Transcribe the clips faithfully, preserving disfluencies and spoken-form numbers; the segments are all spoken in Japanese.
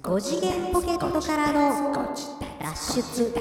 ご次元ポケットからの脱出。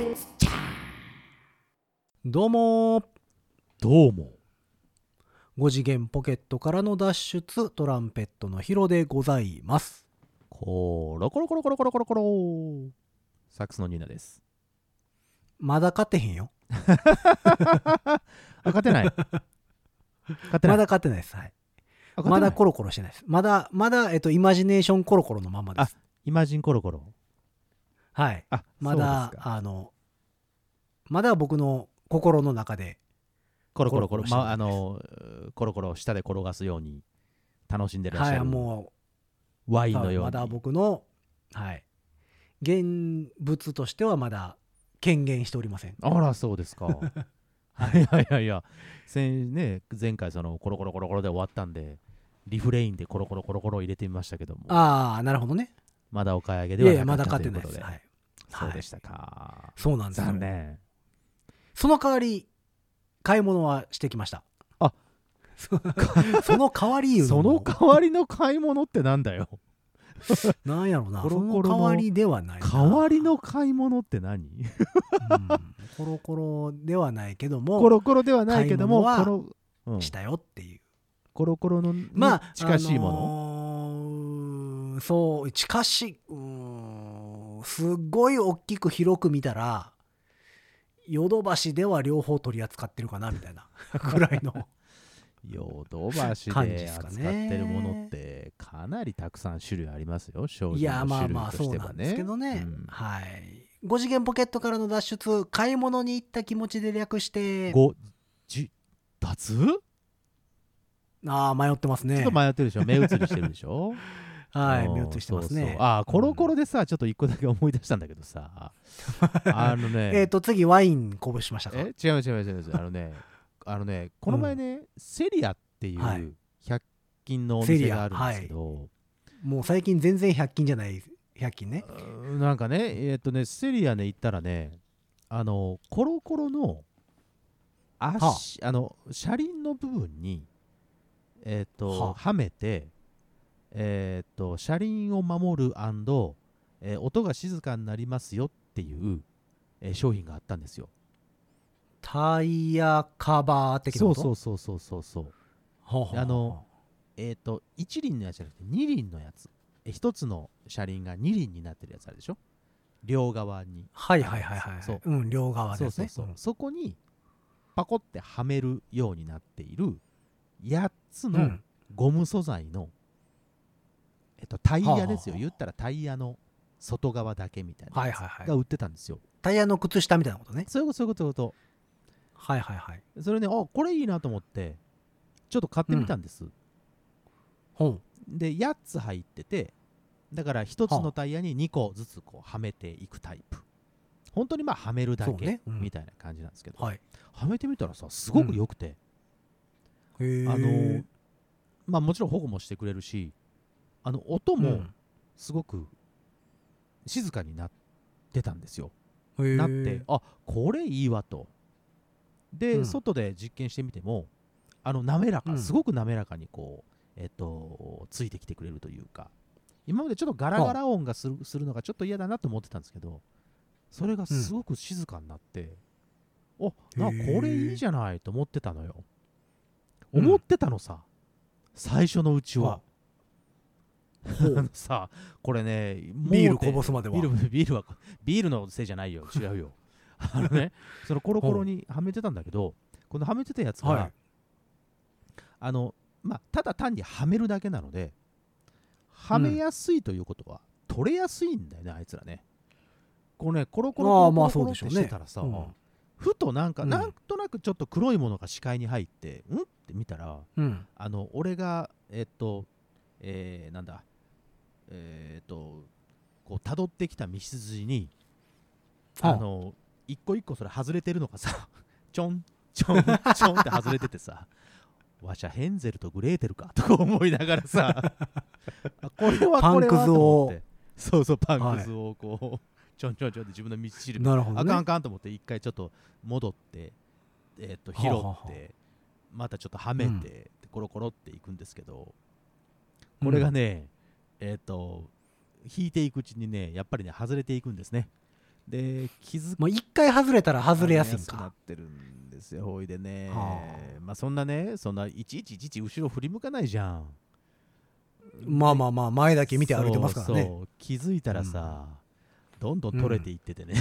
どうもどうもご次元ポケットからの脱出、トランペットのヒロでございます。 コロコロコロコロコロコロコロサックスのニーナです。 まだ勝てへんよ。 あ、勝てない勝てないまだ勝てないです。はい。 あ勝てないまだコロコロしてないです。まだまだえっとイマジネーションコロコロのままです。 イマジンコロコロはい。 あまだそうですかあのまだ僕の心の中でコロコロコロコロコロしてるまあのコロコロ下で転がすように楽しんでらっしゃる、 はいもうワインのようにまだ僕のはい現物としてはまだ権限しておりません。 あらそうですかいやいやいや先ね前回そのコロコロコロコロで終わったんでリフレインでコロコロコロコロ入れてみましたけども、 ああなるほどね。 まだお買い上げいではなやいやまだかったということで、 勝てないです。はい。 そうでしたか、 そうなんですよ。 残念。 その代わり買い物はしてきました。 あそその代わりいうのそもの代わりの買い物ってなんだよなんやろな。 コロコロのその代わりではないな。 代わりの買い物って何うんコロコロではないけどもコロコロではないけども買いコロ、うん、 したよっていう。 コロコロのまあ近しいもの、 あのーそう近しいうーんすっごい大きく広く見たらヨドバシでは両方取り扱ってるかなみたいなぐらいのヨドバシ感じでですかね扱ってるものってかなりたくさん種類ありますよ、商いやまあ品の種類まあとしてはそうなんですね。 けどね、 うんはいご次元ポケットからの脱出、買い物に行った気持ちで略してごじ脱ああ迷ってますね。 ちょっと迷ってるでしょ、目移りしてるでしょうんはい目移りしてますね。 そうそうあーコロコロでさ、ちょっと一個だけ思い出したんだけどさあのねえっと次ワインこぼしましたか。 え違う違う違う違うあのねあのねこの前ね、セリアっていはいうひゃく均のお店があるんですけど、 もう最近全然ひゃく均じゃないひゃく均ね。 うーんなんかねえっ、とねセリアね行ったらねあのコロコロの足、あの車輪の部分にえっ、と、 はあはめてえっ、と車輪を守る、えー音が静かになりますよっていう、えー商品があったんですよ。 タイヤカバー的なそうこと。 そうそうそうそうそうほうほうほうあのえっ、と一輪のやつじゃなくて二輪のやつ、え一つの車輪が二輪になってるやつあるでしょ、両側に。 はいはいはいはい。 そううん両側ですね。 そうそうそう、そこにパコってはめるようになっているやっつのうんゴム素材の、えっと、タイヤですよ、 はあはあはあ言ったらタイヤの外側だけみたいなやつはいはいはいが売ってたんですよ。 タイヤの靴下みたいなことね。 そういうことそういうことそういうこはいはいはい。 と。それね、あこれいいなと思ってちょっと買ってみたんです、 ほうでやっつ入ってて、だからひとつのタイヤににこずつこうはめていくタイプ、本当にまあはめるだけ、 そうねうんみたいな感じなんですけど、 はい。 はめてみたらさすごく良くて、 へえ。 あのまあもちろん保護もしてくれるし、あの音もすごく静かになってたんですよ、 うん、へえなってあこれいいわと。で、 うん外で実験してみてもあの滑らか、 うんすごく滑らかにこうえっとついてきてくれるというか、今までちょっとガラガラ音がするするのがちょっと嫌だなと思ってたんですけど、それがすごく静かになって、おなへーこれいいじゃないと思ってたのよ、 うん思ってたのさ最初のうちは。あのさこれねビール盲点こぼすまではビールビールはビールのせいじゃないよ、違うよあのねそのコロコロにはめてたんだけど、このはめてたやつが、 はいあのまあただ単にはめるだけなので、はめやすいということは、取れやすいんだよねあいつらね。こうねコロコロコロああまあコロコロってそうでしょうねしてたらさ、 うんふとなんか、 うんなんとなくちょっと黒いものが視界に入ってんって見たら、 うんあの俺がえっとえー、なんだえっとこう辿ってきた道筋にはああの一個一個それ外れてるのがさちょんちょんちょんって外れててさわしゃヘンゼルとグレーテルかとか思いながらさあこれはこれはと思って、そうそうパンくずをこう、ちょんちょんちょんって自分の道しるなるほどね。 あかんあかんと思って一回ちょっと戻ってえっと拾はあはあはあってまたちょっとはめて、コロコロっていくんですけど、これがね、えっ、と引いていくうちにねやっぱりね外れていくんですね。で気づもう一回外れたら外れやすいんくなか。 ってるんですよ。ほいでね、 はまあそんなねそんないちいちいちいち後ろ振り向かないじゃん。 まあまあまあ前だけ見て歩いてますからね。 そうそう気づいたらさ、どんどん取れていっててね、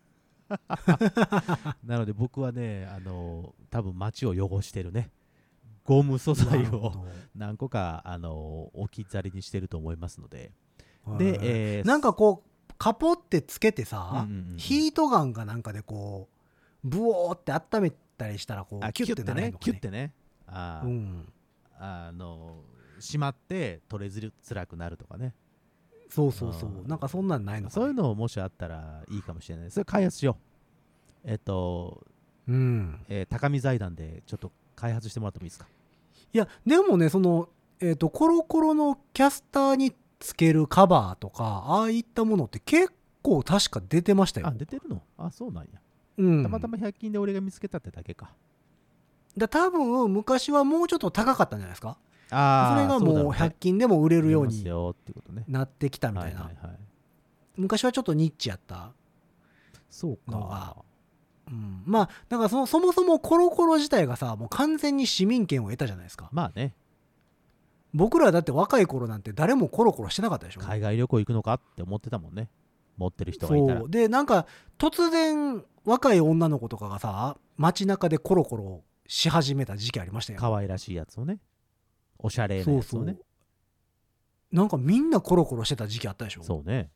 なので僕はねあの多分街を汚してるねゴム素材をなるほど何個かあの置き去りにしてると思いますので、 はいで、えーなんかこうカポってつけてさ、 うんうんうんうんヒートガンかなんかでこうブオーって温めたりしたらこうあキュッてならへんのかね。 キュッてねあー、 うん、 あのしまって取れづらくなるとかね、 そうそうそううんなんかそんなんないのか、ね、 そういうのもしあったらいいかもしれない。それ開発しよう。えっと、 うん、 えー高見財団でちょっと開発してもらってもいいですか。 いやでもねその、えー、とコロコロのキャスターにつけるカバーとかああいったものって結構確か出てましたよ。 あ、出てるの？あ、そうなんや。 うん、 たまたまひゃく均で俺が見つけたってだけか。 だ多分昔はもうちょっと高かったんじゃないですか。 あそれがもうひゃく均でも売れるようによってことね。 なってきたみたいな、 はいはいはい。 昔はちょっとニッチやった、 そうのがか。 うん、まあだからそそもそもコロコロ自体がさもう完全に市民権を得たじゃないですか。 まあね、 僕らだって若い頃なんて誰もコロコロしてなかったでしょ。 海外旅行行くのかって思ってたもんね。持ってる人がいたらそ。うでなんか突然若い女の子とかがさ街中でコロコロし始めた時期ありましたよ。 可愛らしいやつをね。おしゃれなやつをね。 なんかみんなコロコロしてた時期あったでしょ。 そうね。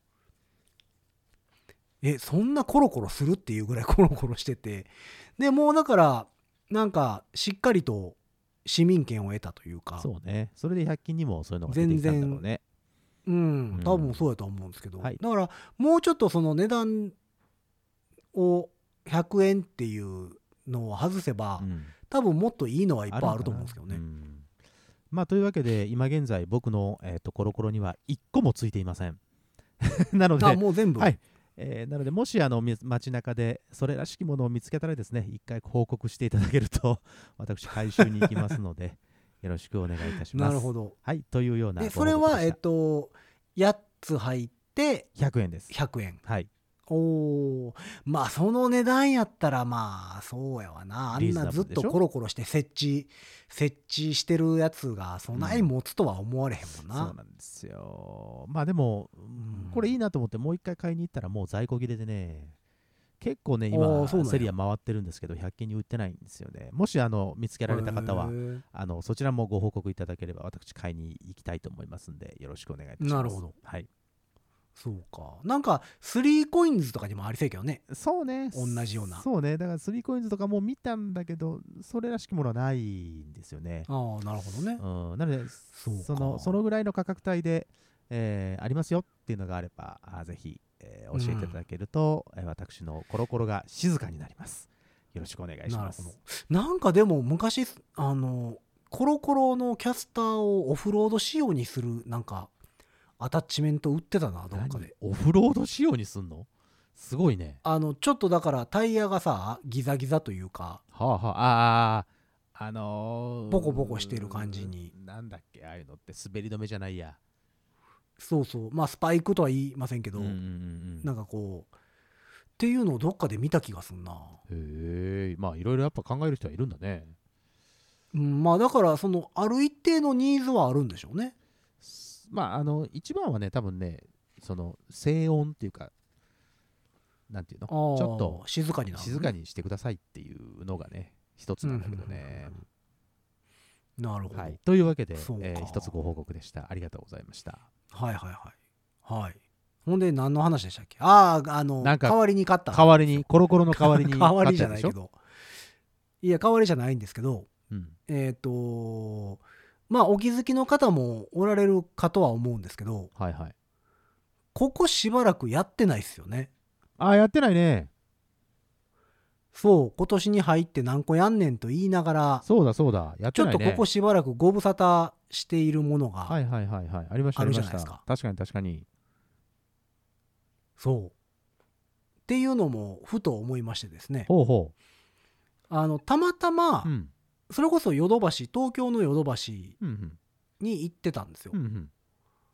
えそんなコロコロするっていうぐらいコロコロしてて、でもうだからなんかしっかりと市民権を得たというか、 そうね。それでひゃく均にもそういうのが出てきたんだろうね。 うん多分そうやと思うんですけど、 はいだからもうちょっとその値段をひゃくえんっていうのを外せば、 うん多分もっといいのはいっぱいあると思うんですけどね。 あるんかなうんまあというわけで今現在僕の、えー、とコロコロにはいっこもついていません。なので、 あもう全部、 はいえーなのでもしあのみ街中でそれらしきものを見つけたらですね一回報告していただけると私回収に行きますのでよろしくお願いいたします。 なるほど。 はいというようなでそれはえっご報告でしたとやっつ入ってひゃくえんです。 ひゃくえん。 はいおーまあその値段やったらまあそうやわな。あリーんなずっズナブルでしょとコロコロして設置設置してるやつがそない持つとは思われへんもんな。 そうなんですよ。まあでも、 んこれいいなと思ってもう一回買いに行ったらもう在庫切れでね結構ねあ今ーそうなんやセリア回ってるんですけどひゃく均に売ってないんですよね。もしあの見つけられた方はへーあのそちらもご報告いただければ私買いに行きたいと思いますんでよろしくお願いいたします。 なるほど。 はい。 そうか。なんかスリーコインズとかにもありそうやけどね。 そうね。 同じようなそうね。だからスリーコインズとかも見たんだけどそれらしきものはないんですよね。 ああなるほどね。 うん、なのでそうかそのそのぐらいの価格帯で、えーありますよっていうのがあればあぜひ、えー教えていただけると、えー私のコロコロが静かになります。よろしくお願いします。 なるほなんかでも昔あのコロコロのキャスターをオフロード仕様にするなんかアタッチメント売ってたなどっかで。 何オフロード仕様にすんのすごいね。 あのちょっとだからタイヤがさギザギザというかはあはああああのー、 ボコボコしてる感じになんだっけああいうのって滑り止めじゃないや。 そうそうまあスパイクとは言いませんけど、 うんうんうんうんなんかこうっていうのをどっかで見た気がすんな。 へえまあいろいろやっぱ考える人はいるんだね。 うん、まあだからそのある一定のニーズはあるんでしょうね。 まああの一番はね多分ねその静音っていうかなんていうのちあーょっと静かになる、 静かにしてくださいっていうのがね一つなんだけどね。 なるほど、 はい、というわけで、 そうかえー一つご報告でした。ありがとうございました。 はいはいはいはい。ほんで何の話でしたっけ。あああのなんか代わりに買った代わりにコロコロの代わりに代わりじゃない買ったんでしょ。 けどいや代わりじゃないんですけどうんえっ、とまあお気づきの方もおられるかとは思うんですけどはいはい。 ここしばらくやってないっすよね。 ああやってないね。 そう今年に入って何個やんねんと言いながらそうだそうだやっちょってないね。 とここしばらくご無沙汰しているものが、 はいはいはいはいありましたあありました。 るじゃないですか確かに確かに。 そうっていうのもふと思いましてですねほうほあのたまたまう。うんそれこそヨドバシ東京のヨドバシうんうんに行ってたんですようんうん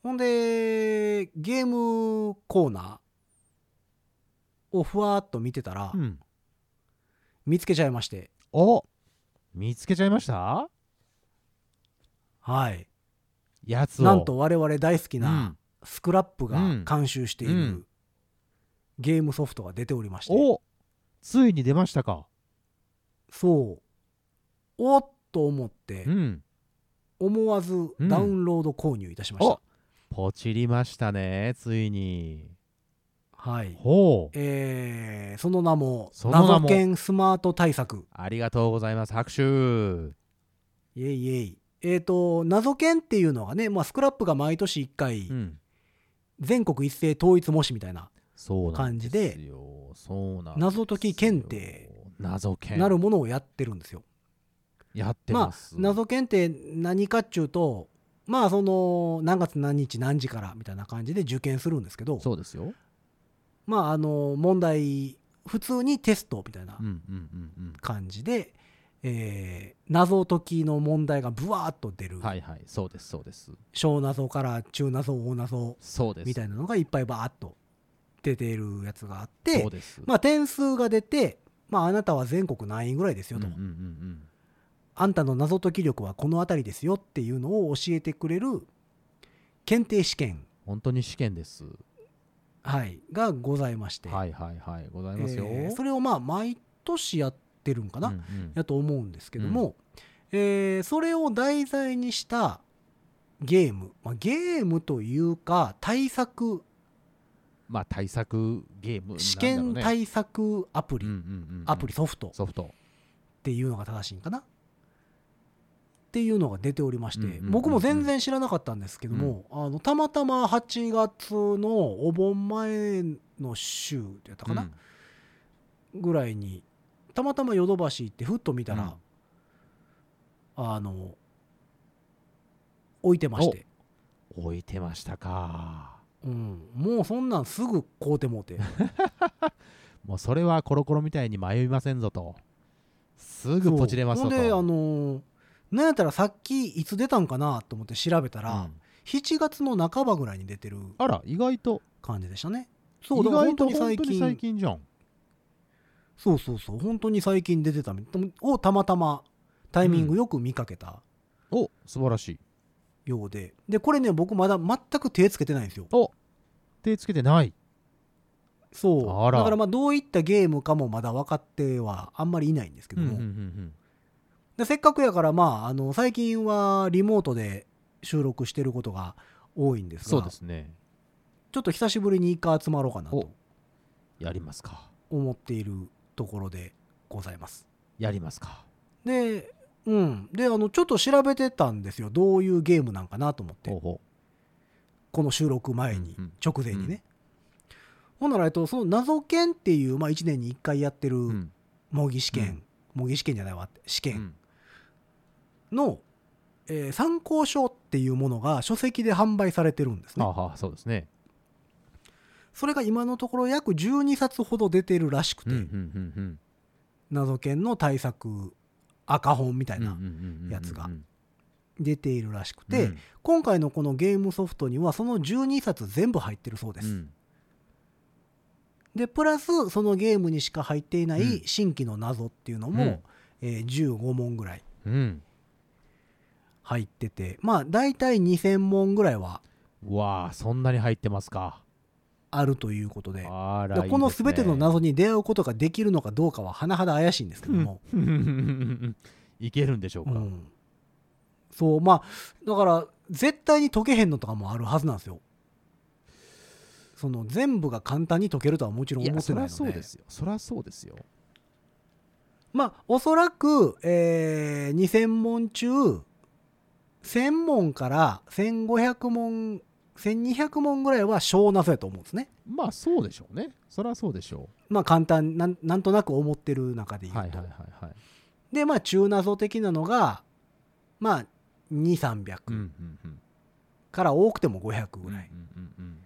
ほんでゲームコーナーをふわーっと見てたら、 うん見つけちゃいまして、 お見つけちゃいました。 はい、 やつをなんと我々大好きうなんスクラップがうん監修している、 うんゲームソフトが出ておりまして、 おついに出ましたか。 そうおっと思ってうん思わずダウンロード購入いたしました、 おポチりましたね、ついに。 はい、 ほう、 えーその名もその名も謎研スマート対策。 ありがとうございます。拍手。 イエイイエイ。えっ、と謎研っていうのがね、まあ、スクラップが毎年いっかいうん全国一斉統一模試みたいなそうなんです感じよ。そうなんですよ。 謎解き検定謎検なるものをやってるんですよ。 やってまあます。 謎検って何かっちゅうと、まあその何月何日何時からみたいな感じで受験するんですけど、 そうですよ。 まああの問題普通にテストみたいなうんうんうんうん。 感じで、えー謎解きの問題がブワーッと出る、 はいはい、そうですそうです。 小謎から中謎大謎そうです。 みたいなのがいっぱいバーッと出ているやつがあってそう、です。 まあ点数が出て、まああなたは全国何位ぐらいですよと、 うんうんうんうん。 あんたの謎解き力はこの辺りですよっていうのを教えてくれる検定試験、 本当に試験です。 はい、がございまして、 はいはいはい、ございますよ。 えーそれをまあ毎年やってるんかな、 うんうんやと思うんですけども、えーそれを題材にしたゲーム、まあ、ゲームというか対策、 まあ対策ゲームなんだろうね。 試験対策アプリ、 うんうんうんうんアプリソフトっソフト。 ていうのが正しいんかなっていうのが出ておりまして、 うんうんうんうん僕も全然知らなかったんですけども、あのたまたまはちがつのお盆前の週やったかな、ぐらいにたまたまヨドバシ行ってふっと見たら、あの置いてまして、 うん置いてましたか。 うん、もうそんなんすぐ買うてもうてもうそれはコロコロみたいに迷いませんぞと。すぐポチれますぞと。 そうほんであのなんやったらさっきいつ出たんかなと思って調べたら、 うんしちがつの半ばぐらいに出てるあら、意外と。 感じでしたね。そう意だから外と本当に最近本当に最近じゃん。 そうそうそう本当に最近出てたみをたまたまタイミングよく見かけたお、素晴らしい。 ようで、でこれね僕まだ全く手つけてないんですよ。 お、手つけてない。 そうあらだからまあどういったゲームかもまだ分かってはあんまりいないんですけども、 うんうんうんでせっかくやからまああの最近はリモートで収録してることが多いんですが、 そうですね。 ちょっと久しぶりに一回集まろうかなとやりますか。 思っているところでございます。 やりますか。 で、うん、であのちょっと調べてたんですよ、どういうゲームなんかなと思ってほうほこの収録前に、 うんうん直前にね、ほんならえっとその謎研っていう、まあ、いちねんにいっかいやってるう。うん。 模擬試験、 うん模擬試験じゃないわ試験うんの、えー参考書っていうものが書籍で販売されてるんですね。 はあはあ、そうですね。 それが今のところ約じゅうにさつほど出てるらしくて、 うんうんうん謎研の対策赤本みたうん。 いなうんうんうんうんやつがうん出ているらしくて、 うん今回のこのゲームソフトにはそのじゅうにさつ全部入ってるそうです、 うんでプラスそのゲームにしか入っていなうんい新規の謎っていうのも、 うんえーじゅうごもんぐらいうん入ってて、まあ大体にせんもんぐらいはうわあ、そんなに入ってますか。 あるということで、 あら、 でこのいいですね全ての謎に出会うことができるのかどうかは甚だ怪しいんですけども、 いけるんでしょうか。 うんそうまあだから絶対に解けへんのとかもあるはずなんですよ。その全部が簡単に解けるとはもちろんいや、 思ってそりゃないので、 そうですよ。そりゃそうですよ。 まあおそらく、えーにせんもん中せんもんからせんごひゃくもんせんにひゃくもんぐらいは小謎やと思うんですね。 まあ、そうでしょうね。そりゃそうでしょまあ簡単なんなんとなく思ってる中でう。 言うと、 はいはいはいはい。 でまあ中謎的なのがまあにせんさんびゃくうんうんうん。 から多くてもごひゃくぐらいうんうんうん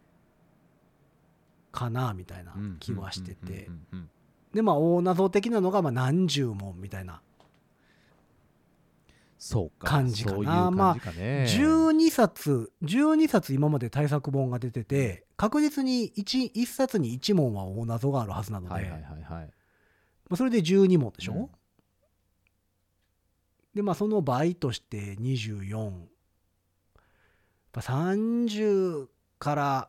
かなみたいなうん気はしてて、 うんうんうんでまあ大謎的なのがまあ何十問みたいなそうか感じかな。 そういう感じかね、 じゅうにさつじゅうにさつ今まで対策本が出てて、確実に 1, 1冊にいち問は大謎があるはずなので、 はいはいはいはい。 まあ、それでじゅうに問でしょ、 うんでまあその倍としてにじゅうよん、やっぱさんじゅうから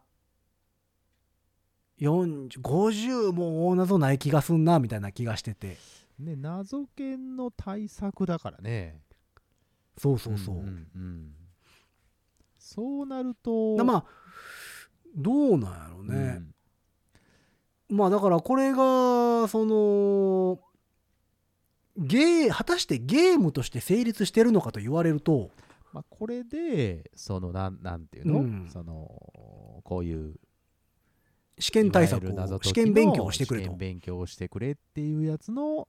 よんじゅう、ごじゅうも大謎ない気がすんなみたいな気がしてて、 ね、謎研の対策だからね。 そうそうそう、 んうんうんそうなるとまあどうなんやろうね、 うんまあだからこれがそのゲー果たしてゲームとして成立してるのかと言われると、 まあ、これでそのなんなんていうの、 うんそのこういう試験対策いわゆる謎を解きの試験勉強をしてくれと試験、勉強をしてくれっていうやつの、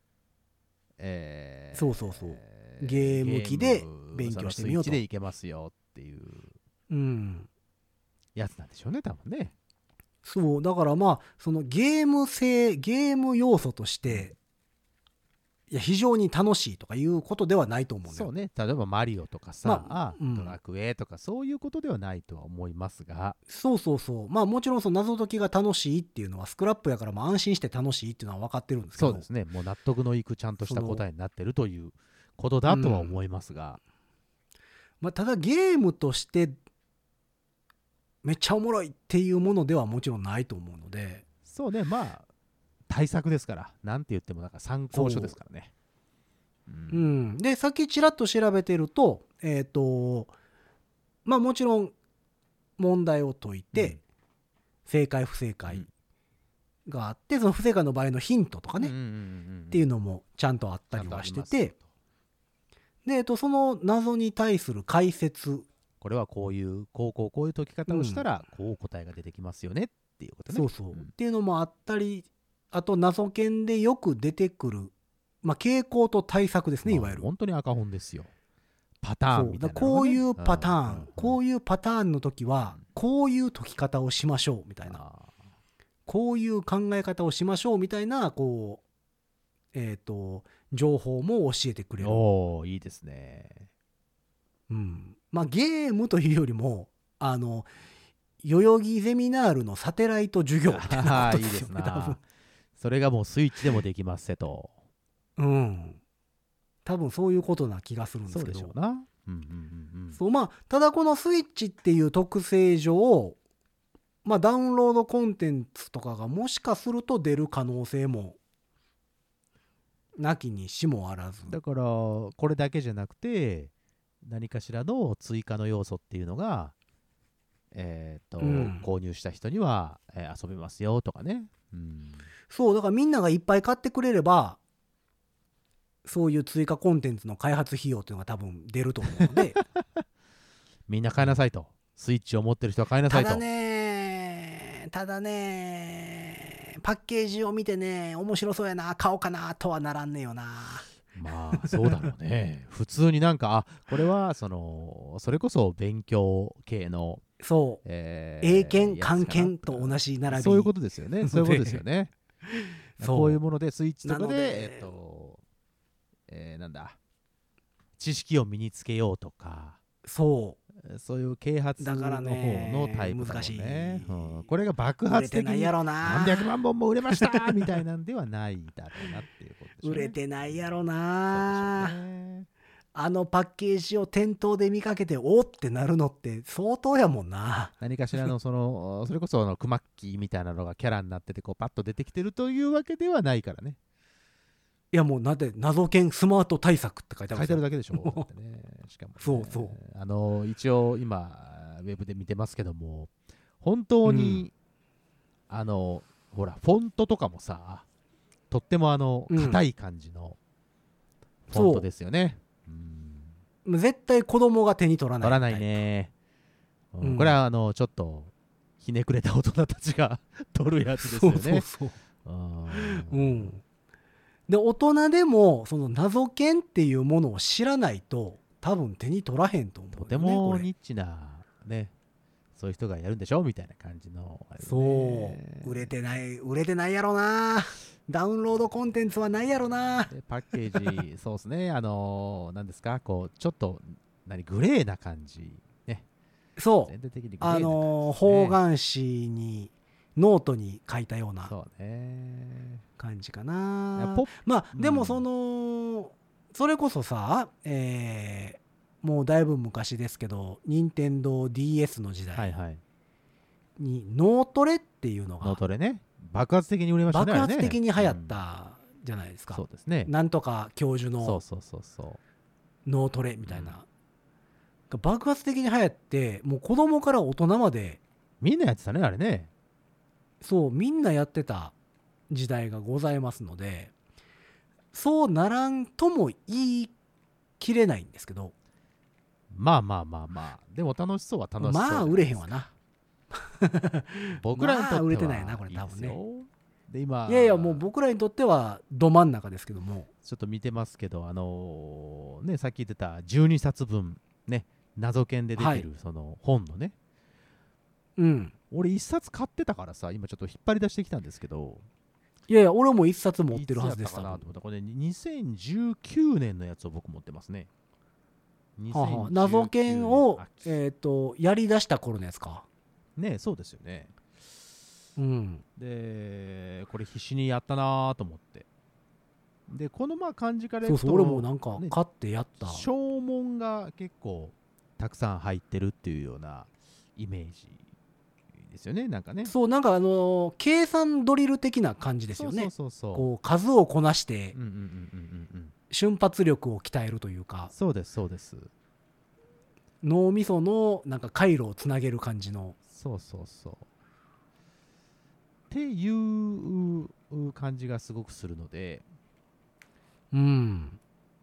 えーそうそうそうゲーム機で勉強してみようとそのスイッチでいけますよっていううんやつなんでしょうね多分ね。 そうだからまあそのゲーム性ゲーム要素としていや非常に楽しいとかいうことではないと思うんだよ。 そうね、例えばマリオとかさ、 まあうんドラクエとかそういうことではないとは思いますが、 そうそうそうまあもちろんその謎解きが楽しいっていうのはスクラップやからまあ安心して楽しいっていうのは分かってるんですけど、 そうですね、もう納得のいくちゃんとした答えになってるということだとは思いますが、 まあ、ただゲームとしてめっちゃおもろいっていうものではもちろんないと思うので、 そうね、まあ対策ですから、なんて言ってもなんか参考書ですからね。ううんん、でさっきちらっと調べてるとえっ、とまあもちろん問題を解いて、 うん正解不正解があってその不正解の場合のヒントとかね、 うんうんうんうんっていうのもちゃんとあったりはしてて、 ちゃんとありますで、えっと、その謎に対する解説、 これはこういうこうこうこういう解き方をしたらこう答えが出てきますよねっていうことね。 そうそう、 んっていうのもあったり、あと謎研でよく出てくる、まあ、傾向と対策ですね、いわゆる。 本当に赤本ですよ。パターンみたいなのがね、 そうだこういうパターン、 うんうんうんこういうパターンの時はこういう解き方をしましょうみたいな、 あこういう考え方をしましょうみたいなこうえっ、と情報も教えてくれーる。 おーいいですね。 うん、まあゲームというよりもあの代々木ゼミナールのサテライト授業みたいなことですよね、多分。 それがもうスイッチでもできますせと。 うん。多分そういうことな気がするんですけど。 そうでしょうな。うんうんうんうん。 そうまあただこのスイッチっていう特性上、まあダウンロードコンテンツとかがもしかすると出る可能性もなきにしもあらず。 だからこれだけじゃなくて何かしらの追加の要素っていうのが、えーとうん購入した人には、えー遊べますよとかね。うんそうだからみんながいっぱい買ってくれればそういう追加コンテンツの開発費用っていうのが多分出ると思うのでみんな買いなさいと。スイッチを持ってる人は買いなさいと。 ただねただねパッケージを見てね面白そうやな買おうかなとはならんねえよな。 まあそうだろうね。普通になんかあこれはそのそれこそ勉強系の、 そうえー英検やつかな漢検と同じ並び。 そういうことですよね。そういうことですよね。 そうこういうものでスイッチとかでなのでえっと、えーなんだ知識を身につけようとかそそういう啓発のだから方ねのタイプだもん難しいね。うんこれが爆う売れ発的にてないやろな何百万本も売れましたみたいなんではないだろうなっていうことでしょうね。 売れてないやろそうなでしょうね。 あのパッケージを店頭で見かけておってなるのって相当やもんな。 何かしらのそのそれこそあのクマッキーみたいなのがキャラになっててこうパッと出てきてるというわけではないからね。 いやもうなんで謎研スマート対策って書いてある書いてあるだけけでしょ。だってねしかも、ね、 そうそうあの一応今ウェブで見てますけども本当に、うん、あのほらフォントとかもさとってもあのうん硬い感じのフォントですよね。うん絶対子供が手に取らない取らないね、うんうんこれはあのちょっとひねくれた大人たちが取るやつですよね。 そうそうそううんうんで大人でもその謎研っていうものを知らないと多分手に取らへんと思うよね、 とてもこれニッチなねそういう人がやるんでしょみたいな感じのあれね、 そう売れてない売れてないやろな。ダウンロードコンテンツはないやろな。 でパッケージそうですね、あのー、何ですか、こうちょっと何グレーな感じね。 そう全体的にグレーな感じ、ね、 あのー、方眼紙にノートに書いたようなそうね感じかいやな。 ポッまあうんでもその、それこそさ、えーもうだいぶ昔ですけど任天堂 ディーエス の時代はいはいに脳トレっていうのが脳トレね、爆発的に売れましたね。 爆発的に流行っうんたじゃないですか、 そうですね。 なんとか教授そうのそうそうそう。 脳トレみたいな、爆発的に流行ってもう子供から大人までみんなやってたね、あれね。 そうみんなやってた時代がございますので、そうならんとも言い切れないんですけど、 まあまあまあまあ。でも楽しそうは楽しそうじゃないですか。 まあ売れへんわな。 僕らにとってはまあ売れてないなこれ多分ねいいですよ。で今いやいやもう僕らにとってはど真ん中ですけども、 ちょっと見てますけど、あのーね、さっき言ってたじゅうにさつぶんね、謎研で出てるその本のね、 うん俺いっさつ買ってたからさ、今ちょっと引っ張り出してきたんですけど、 いやいや俺も一冊持ってるはずですいつやったかなと思った。これ、ね、にせんじゅうきゅうねんのやつを僕持ってますね。 はあはあ謎研を秋えっ、とやりだした頃のやつか。 ね、そうですよね。 うんでこれ必死にやったなと思って、でこのまあ感じからいくと、 そうそう俺もなんかね買ってやった、 証文が結構たくさん入ってるっていうようなイメージですよね、なんかね。 そうなんかあのー計算ドリル的な感じですよね。 そうそうそうそう。 こう数をこなしてうんうんうんうんうんうん。 瞬発力を鍛えるというか、 そうですそうです。 脳みそのなんか回路をつなげる感じの。 そうそうそう。っていう感じがすごくするので、 うん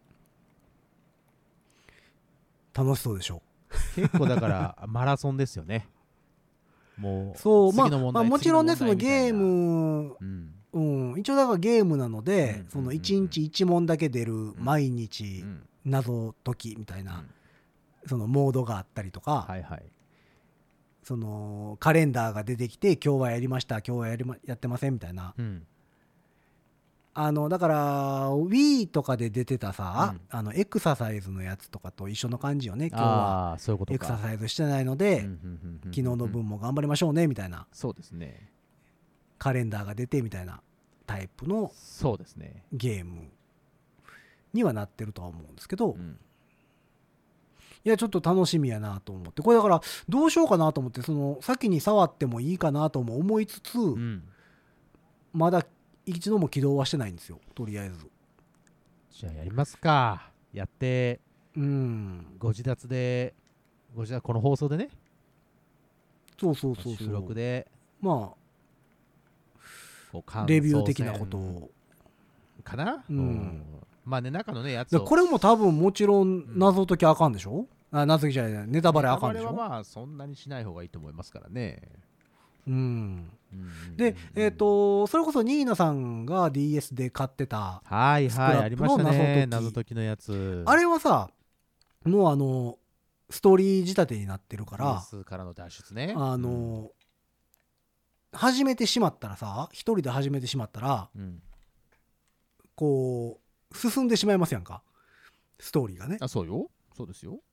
楽しそうでしょ結構だからマラソンですよね。もうそうまあ、 次の問題まあ、もちろんねその次問題みたいなゲーム、 うんうん、一応だからゲームなので、 うんそのいちにちいち問だけ出る毎う日ん謎解きみたいな、 うんそのモードがあったりとか、 はいはい。 そのカレンダーが出てきて今日はやりました今日はやり、ま、やってませんみたいな、 うんあのだから Wii とかで出てたさ、 うんあのエクササイズのやつとかと一緒の感じよね。今日はああ、そういうことか。 エクササイズしてないので、 うんうんうんうんうん昨日の分も頑張りましょうねみたいなそうですね。 カレンダーが出てみたいなタイプのそうですね。 ゲームにはなってるとは思うんですけど、 うんいやちょっと楽しみやなと思って、これだからどうしようかなと思って、その先に触ってもいいかなとも思いつつ、 うんまだ一度も起動はしてないんですよ、とりあえず。 じゃあやりますか。やってうんご自立でご自立この放送でね、 そうそうそうそう収録でまこうあレビュー的なこと感想を戦かな、 うんまあね、中のねやつをでこれも多分もちろん謎解きあかんでしょ、あ謎解きじゃないネタバレあかんでしょ。 ネタバレはまあそんなにしない方がいいと思いますからね。 うんうんでえっ、とそれこそニーナさんが ディーエス で買ってたはいスクラップのはいありましたね、 謎解き謎解きのやつ。 あれはさもうあのストーリー仕立てになってるから、 ディーエス からの脱出ね。 あの、始めてしまったらさ一人で始めてしまったらうんうんこう進んでしまいますやんか、ストーリーがね。 あ、そうよ、そうですよ。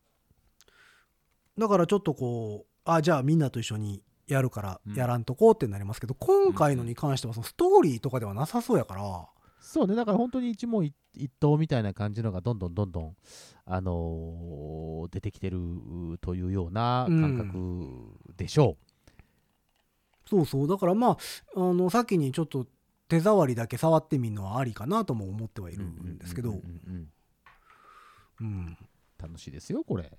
だからちょっとこうあじゃあみんなと一緒にやるからうんやらんとこうってなりますけど、今回のに関してはそのストーリーとかではなさそうやから、 そうね、だから本当に一問一一答みたいな感じのがどんどんどんどん、あのー出てきてるというような感覚でしょそうそうだからまああの先にちょっと手触りだけ触ってみるのはありかなとも思ってはう。 いるんですけど、 うんうんうんうんうん楽しいですよ、これ。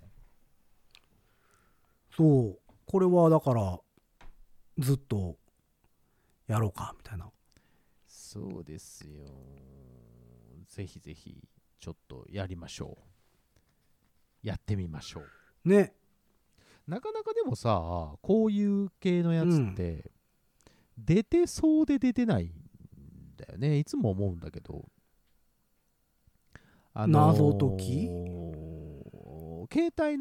そうこれはだからずっとやろうかみたいな。 そうですよ。ぜひぜひ、ちょっとやりましょう。やってみましょう。 ねなかなかでもさ、こういう系のやつって、出てそうで出てないんだよね。いつも思うんだけど。あのー謎解き携帯の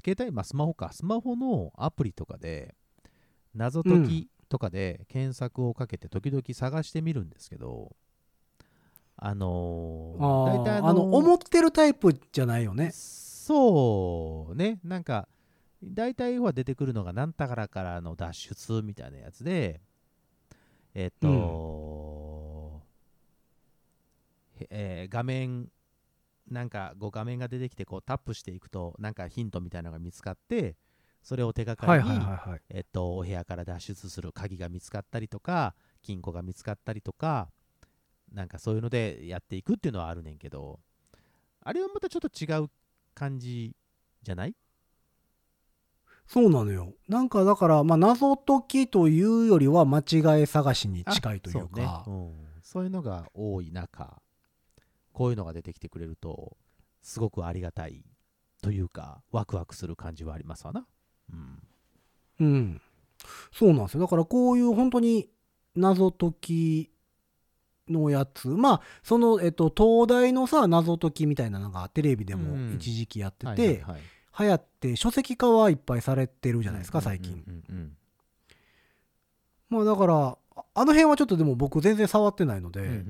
携帯、まあスマホか、スマホのアプリとかで謎解きとかで検索をかけて時々探してみるんですけど、あのー、 あ大体あのー、 あの思ってるタイプじゃないよね。 そうね、なんか大体は出てくるのがなんたからからの脱出みたいなやつで、えっと、うんえー画面なんかこう画面が出てきてこうタップしていくとなんかヒントみたいなのが見つかって、それを手がかりに、 はいはいはいはい。 えっと、お部屋から脱出する鍵が見つかったりとか金庫が見つかったりとか、なんかそういうのでやっていくっていうのはあるねんけど、あれはまたちょっと違う感じじゃない？ そうなのよ。なんかだからまあ謎解きというよりは間違い探しに近いというか。 そうね、うん、そういうのが多い中、こういうのが出てきてくれるとすごくありがたいというかワクワクする感じはありますわな。うんうん。そうなんですよ。だからこういう本当に謎解きのやつ、まあそのえっと東大のさ謎解きみたいなのがテレビでも一時期やってて、 はいはいはい、 流行って書籍化はいっぱいされてるじゃないですか最近。 うんうんうんうん、 まあだからあの辺はちょっとでも僕全然触ってないので、 うんうんうんうん、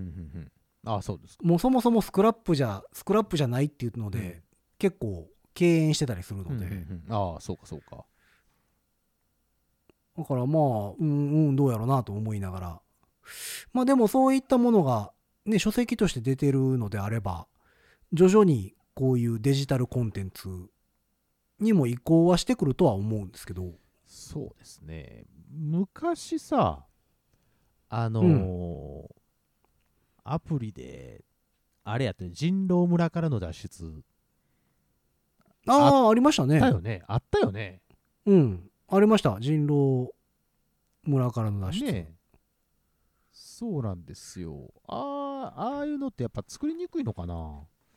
ああそうですか。 もうそもそもスクラップじゃスクラップじゃないっていうので、うん、結構敬遠してたりするので、うんうんうん、ああそうかそうか。 だからまあうんうんどうやろうなと思いながら、まあでもそういったものがね書籍として出てるのであれば、徐々にこういうデジタルコンテンツにも移行はしてくるとは思うんですけど。 そうですね、昔さあのーうん、アプリであれやって人狼村からの脱出、 ああありましたね。 あったよねあったよね。 うんありました、人狼村からの脱出ね。そうなんですよ。ああああいうのってやっぱ作りにくいのかな。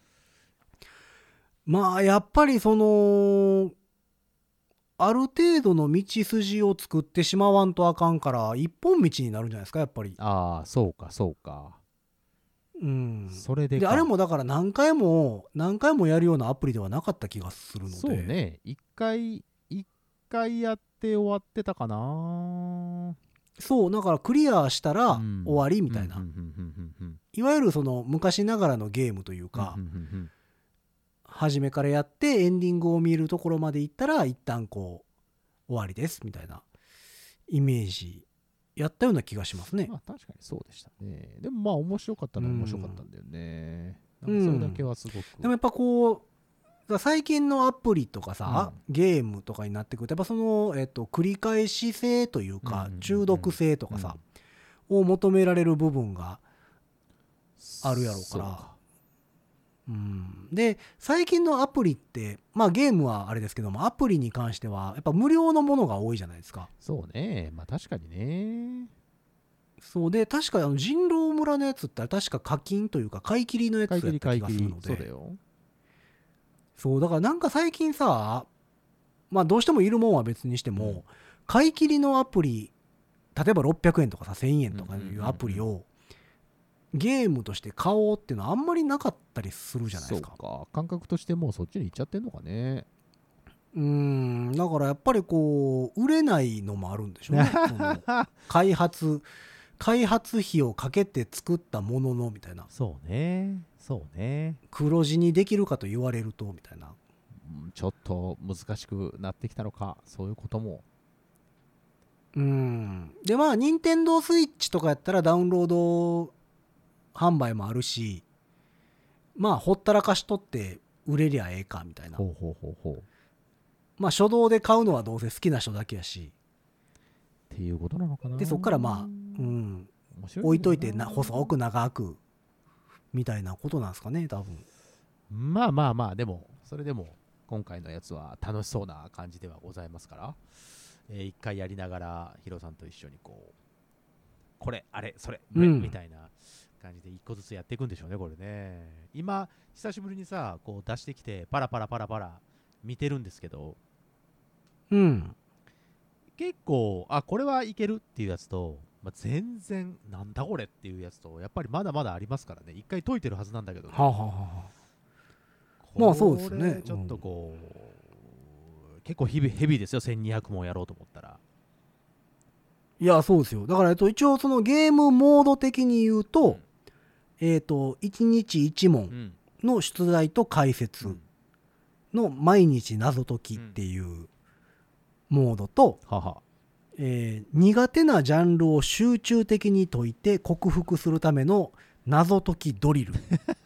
まあやっぱりそのある程度の道筋を作ってしまわんとあかんから一本道になるんじゃないですかやっぱり。 ああそうかそうか。 うん、 それでであれもだから何回も何回もやるようなアプリではなかった気がするので。 そうね、一回一回やって終わってたかな。 そうだからクリアしたら終わりみたいな、いわゆるその昔ながらのゲームというか、初めからやってエンディングを見るところまで行ったら一旦こう終わりですみたいなイメージやったような気がしますね。 まあ確かにそうでしたね。でもまあ面白かったのは面白かったんだよね。うん、なんかそれだけはすごく、 うん、でもやっぱこう最近のアプリとかさ、うん、ゲームとかになってくるとやっぱその、えっと、繰り返し性というか、うんうんうん、中毒性とかさ、うん、を求められる部分があるやろうから。うん、で最近のアプリってまあゲームはあれですけどもアプリに関してはやっぱ無料のものが多いじゃないですか。 そうね、まあ確かにね。 そうで確かあの人狼村のやつって確か課金というか買い切りのやつやった気がするので。 そうだよ。 そうだからなんか最近さまあどうしてもいるもんは別にしても、うん、買い切りのアプリ例えばろっぴゃくえんとかさせんえんとかいうアプリを、うんうんうんうん、ゲームとして買おうっていうのはあんまりなかったりするじゃないですか。 そうか、感覚としてもうそっちに行っちゃってんのかね。 うーんだからやっぱりこう売れないのもあるんでしょうねその開発開発費をかけて作ったもののみたいな。 そうねそうね、 黒字にできるかと言われるとみたいな、 うん、ちょっと難しくなってきたのか、そういうことも。 うーんでまあ任天堂スイッチとかやったらダウンロード販売もあるし、まあほったらかしとって売れりゃええかみたいな。 ほうほうほうほう。 まあ初動で買うのはどうせ好きな人だけやしっていうことなのかな。 でそっからまあ、うん、置いといてな細く長くみたいなことなんですかね多分。 まあまあまあでもそれでも今回のやつは楽しそうな感じではございますから、えー、一回やりながらヒロさんと一緒にこうこれあれそれ、うん、みたいな感じで一個ずつやっていくんでしょうねこれね。今久しぶりにさこう出してきてパラパラパラパラ見てるんですけど、 うん結構あこれはいけるっていうやつと、まあ、全然なんだこれっていうやつとやっぱりまだまだありますからね。一回解いてるはずなんだけど、ね、 はあはあはあ、まあそうですね。 ちょっとこ結構ヘビヘビーですよ、せんにひゃくもんやろうと思ったら。 いや、そうですよ。だから、えっと、一応そのゲームモード的に言うと、 うんえっと、いちにちいち問うんの出題と解説うんの毎日謎解きっていうモードと、 ははえー苦手なジャンルを集中的に解いて克服するための謎解きドリル。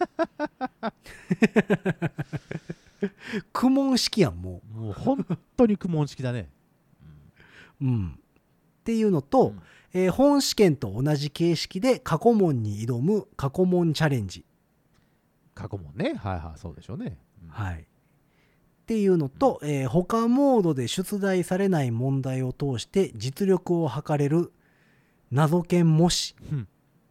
苦問式やん、ももう本当に苦問式だね。 う。うん。っていうのと、 うんえー本試験と同じ形式で過去問に挑む過去問チャレンジ。 過去問ね。はいはい、そうでしょうね。うんはい。っていうのと、えー他モードで出題されない問題を通して実力を測れる謎研模試。 うん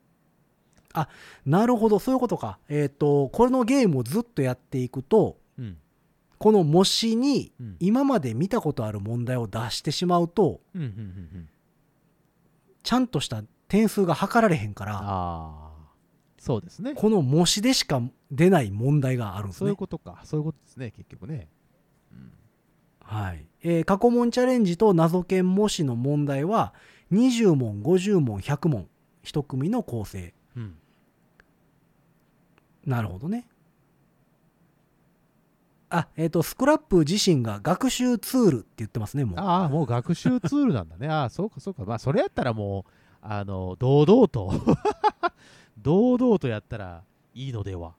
なるほど、そういうことか。えっ、と、このゲームをずっとやっていくと、 うんこの模試にうん今まで見たことある問題を出してしまうと、 うんうんうんうんちゃんとした点数が測られへんから、 ああ、そうですね。 この模試でしか出ない問題があるんですそういうね。 ことか。そういうことですね、結局ね。うんはい。えー過去問チャレンジと謎研模試の問題は、にじゅう問、ごじゅう問、ひゃく問、一組の構成。 うんなるほどね。あ、えっ、と、スクラップ自身が学習ツールって言ってますね、もう。 ああ、もう学習ツールなんだね。ああ、そうかそうか。まあ、それやったらもう、あの、堂々と、堂々とやったらいいのでは。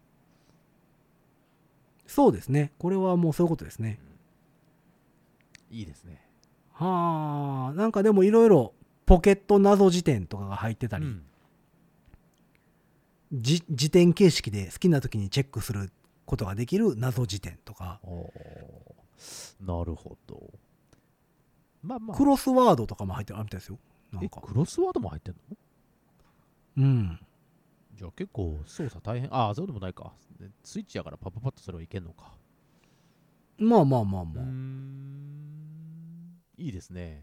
そうですね。これはもうそういうことですね。 いいですね。 はあ、なんかでもいろいろポケット謎辞典とかが入ってたり、 うんじ辞典形式で好きな時にチェックすることができる謎辞典とか、 おーなるほど。まあまあ、 クロスワードとかも入ってるみたいですよ。なえ、 んか。 クロスワードも入ってんの？ うん。 じゃあ結構操作大変。ああ、そうでもないか。ねスイッチやからパパパッとそれはいけんのか。 まあまあまあうーまあ。 ん。いいですね。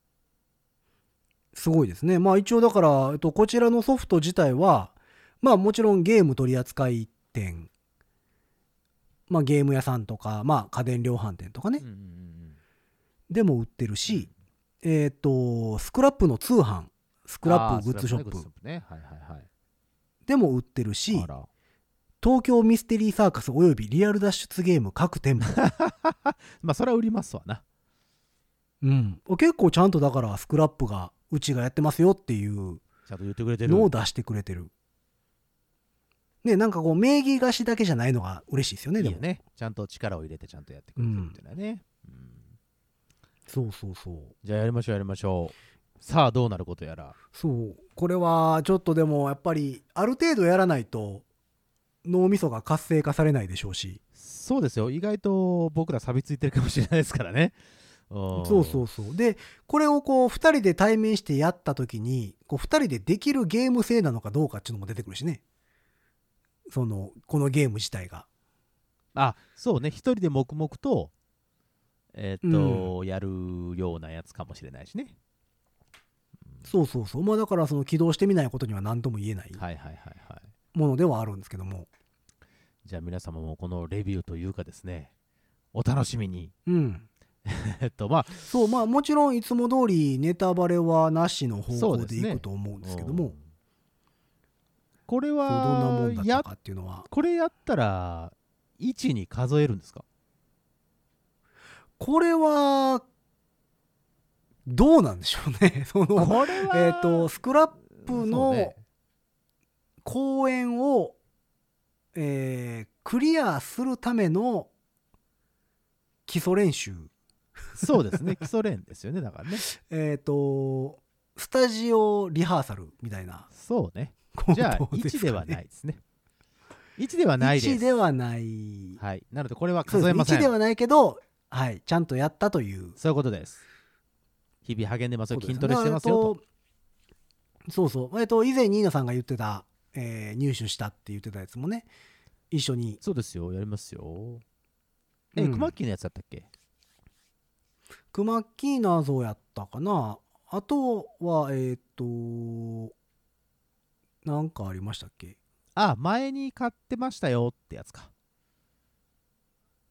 すごいですね。まあ一応だから、えっと、こちらのソフト自体は、まあもちろんゲーム取扱店、まあゲーム屋さんとか、まあ家電量販店とかねうん、うんうんでも売ってるし、えっと、スクラップの通販、ススクラップグッズショップね。はいはいはい。 でも売ってるしあ、ら。 東京ミステリーサーカスおよびリアル脱出ゲーム各店舗。 まあ、それは売りますわな。 うん。結構ちゃんとだからスクラップがうちがやってますよっていうちゃんと言ってくれてる。 のを出してくれてる。ね、なんかこう名義貸しだけじゃないのが嬉しいですよね、でも。 いいよね。ちゃんと力を入れてちゃんとやってくれてるっていうのはね。うんそうそうそう。 じゃあやりましょうやりましょう。さあどうなることやら。 そう。これはちょっとでもやっぱりある程度やらないと脳みそが活性化されないでしょうし。 そうですよ。意外と僕ら錆びついてるかもしれないですからね。そそうそうそう。で、これをこう二人で対面してやった時に、こう二人でできるゲーム性なのかどうかっていうのも出てくるしね。その、このゲーム自体が。 あ、そうね。一人で黙々と、えーっと、やるようなやつかもしれないしね。 そうそうそう。まあだからその起動してみないことには何とも言えないはいはいはいはい。 ものではあるんですけども。 じゃあ皆様もこのレビューというかですね、お楽しみに。 うん。 えっと、まあ、 そう、まあもちろんいつも通りネタバレはなしの方向でいそうですねくと思うんですけども、 うんこれそうどんなもんだっはやたかっていうのは。 これやったらいちに数えるんですか？ これは、どうなんでしょうね。その、 これはえっと、スクラップそうのね公演を、えークリアするための基礎練習。 そうですね基礎練ですよねだからね。 えっと、スタジオリハーサルみたいなそうね。 ことじゃあですかね。 いちではないですね。いちではないです。 いちではない。 はい。なのでこれはそうですね。 数えません。 いちではないけど、はい、ちゃんとやったというそういうことです。日々励んでますよ。 ことです筋トレしてますよと。 だからそうそう。えっと、以前ニーナさんが言ってた、えー入手したって言ってたやつもね、一緒に。 そうですよ。やりますよ。え、 うんクマッキーのやつだったっけ？ クマッキーナ像やったかな。あとは、えっと、なんかありましたっけ？ あ、前に買ってましたよってやつか。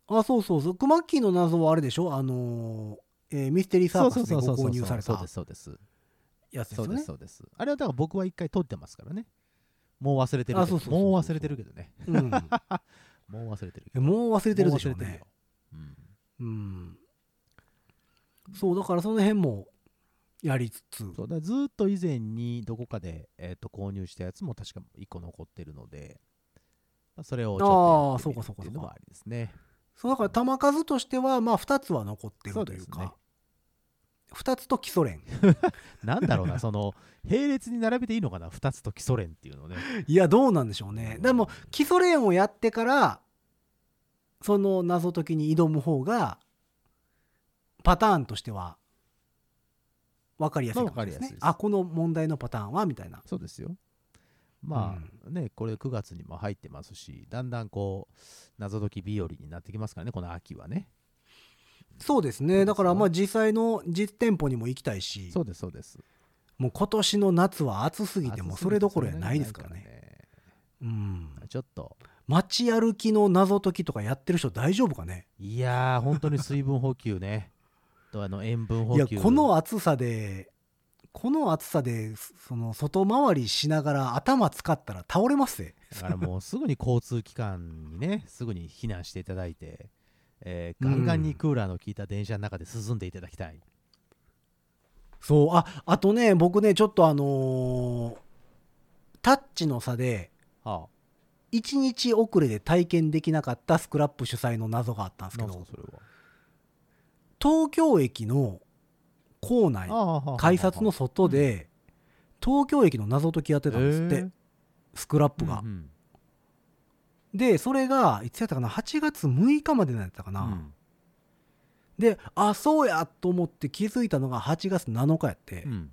あ、そうそうそう。クマッキーの謎はあれでしょ、あのーえーミステリーサーカスでご購入されたそうですそうですやつですよね。 そうですそうです。あれはだから僕は一回撮ってますからね。もう忘れてるけど。 あ、そうそうそうそうもう忘れてるけどね。 うん、 もう忘れてるけど。 もう忘れてるでしょうねもう忘れてるよ。うん。 うん。そうだからその辺もやりつつ、 そうだからずーっと以前にどこかで、えー、と購入したやつも確かいっこ残ってるので、まあそれをちょっとやってみるっていうのもありですね。 そうだから弾数としてはまあふたつは残ってるというか、 そうですねふたつと基礎練。 なんだろうな、その並列に並べていいのかな、ふたつと基礎練っていうのね。 いやどうなんでしょうね。でも基礎練をやってからその謎解きに挑む方がパターンとしては分かりやすいかもしれないですね。 まあ分かりやすいですあ、この問題のパターンはみたいな。 そうですよ。まあ、ね、これくがつにも入ってますし、だんだんこう謎解き日和になってきますからね、この秋はね。 そうですね。だからまあ実際の実店舗にも行きたいし、 そうですそうです。 もう今年の夏は暑すぎてもそれどころやないですからね。 ね。 うん。 ちょっと街歩きの謎解きとかやってる人大丈夫かね。 いやー本当に水分補給ね。とあの塩分補給。 いやこの暑さでこの暑さでその外回りしながら頭使ったら倒れますね。 だからもうすぐに交通機関にね、すぐに避難していただいて、えーガンガンにクーラーの効いた電車の中で進んでいただきたい。 そう、あ、あとね、僕ね、ちょっとあのータッチの差で、 はあ、 いちにち遅れで体験できなかったスクラップ主催の謎があったんですけど、 なんすかそれは。 東京駅の構内、 ああはあはあはあ改札の外で、東京駅の謎解きやってたんですって、 へースクラップが。 うんうんで、それが、いつやったかな、はちがつむいかまでなんやったかな。 うんで、あ、そうやと思って気づいたのがはちがつなのかやって、 うん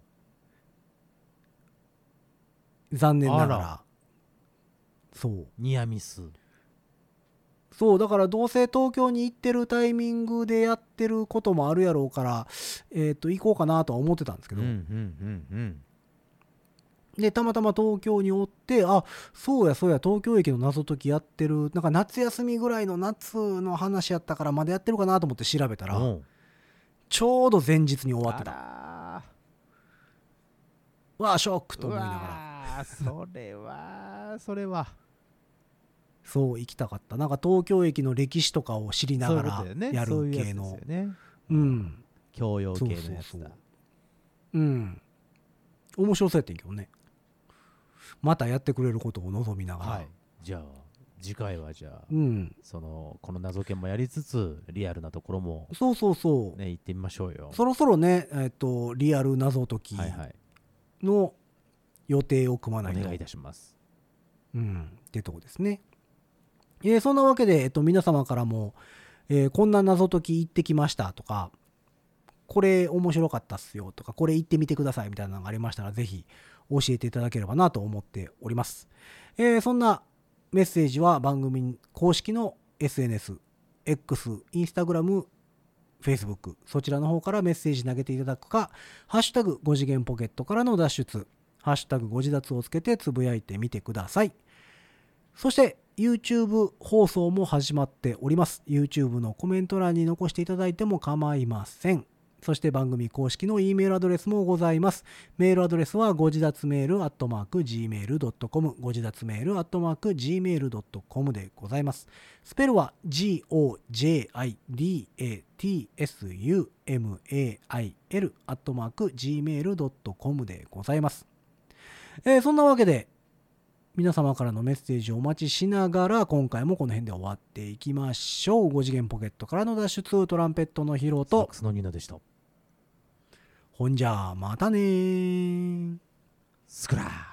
残念ながあら。そう。 ニアミス。 そう、だからどうせ東京に行ってるタイミングでやってることもあるやろうから、えっと、行こうかなとは思ってたんですけど、 うんうんうんうんで、たまたま東京におって、あ、そうやそうや、東京駅の謎解きやってる、なんか夏休みぐらいの夏の話やったからまだやってるかなと思って調べたら、 おうちょうど前日に終わってた。 あわあ、ショックとらー思いながら。 うわーそれはそれはそう、行きたかった。なんか東京駅の歴史とかを知りながらそういうことだよねやそういうやつる系のですよ。ね。 うん。 教養系のやそうそうそうつだ。 うん。面白そうやってんけどね。またやってくれることを望みながら。 はい。じゃあ次回はじゃあ、 うん。 そのこの謎解きもやりつつリアルなところもそうそうそう。 ね行ってみましょうよ。 そろそろね、えっと、リアル謎解きはいはい。 の予定を組まないと。 お願いいたします。 うん。ってとこですね。えーそんなわけで、えっと、皆様からも、えーこんな謎解き行ってきましたとか、これ面白かったっすよとか、これ行ってみてくださいみたいなのがありましたら、ぜひ教えていただければなと思っております。えーそんなメッセージは番組公式の エスエヌエス、X、Instagram、Facebook、そちらの方からメッセージ投げていただくか、ハッシュタグご次元ポケットからの脱出、ハッシュタグご自立をつけてつぶやいてみてください。そして YouTube 放送も始まっております。YouTube のコメント欄に残していただいても構いません。そして番組公式の E メールアドレスもございます。メールアドレスはご自立メールアットマーク ジーメールドットコム ご自立メールアットマーク ジーメールドットコム でございます。スペルは ジーオージェーアイディーエーティーエスユーエムエーアイエル アットマーク ジーメールドットコム でございます。えーそんなわけで皆様からのメッセージをお待ちしながら今回もこの辺で終わっていきましょう。ご次元ポケットからの脱出、トランペットのヒロとサックスのニーナでした。 ほんじゃまたねー。 スクラー